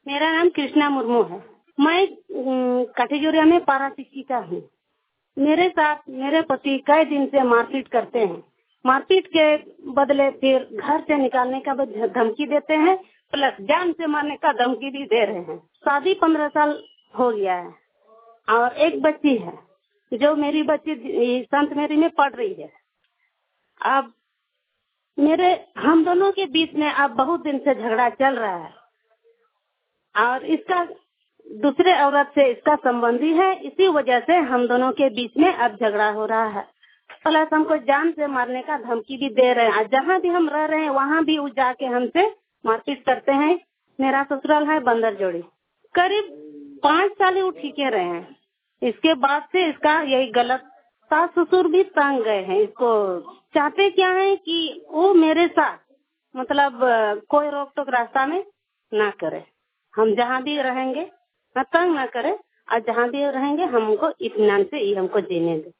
मेरा नाम कृष्णा मुर्मू है। मैं काठीजोरिया में पारा शिक्षिका हूँ। मेरे साथ मेरे पति कई दिन से मारपीट करते हैं। मारपीट के बदले फिर घर से निकालने का धमकी देते हैं, प्लस जान से मारने का धमकी भी दे रहे हैं। शादी 15 साल हो गया है और एक बच्ची है जो मेरी बच्ची संत मेरी में पढ़ रही है। अब हम दोनों के बीच में अब बहुत दिन से झगड़ा चल रहा है और इसका दूसरे औरत से इसका संबंधी है। इसी वजह से हम दोनों के बीच में अब झगड़ा हो रहा है। प्लस हमको जान से मारने का धमकी भी दे रहे हैं। जहाँ भी हम रह रहे हैं वहाँ भी वो जाके हमसे मारपीट करते हैं। मेरा ससुराल है बंदर जोड़ी। करीब 5 साल वो ठीके रहे हैं। इसके बाद से इसका यही गलत, सास ससुर भी तंग गए हैं। इसको चाहते क्या है कि वो मेरे साथ मतलब कोई रोक टोक रास्ता में ना करे। हम जहाँ भी रहेंगे ना तंग ना करे और जहाँ भी रहेंगे हमको इत्मीनान से ही हमको जीने दे।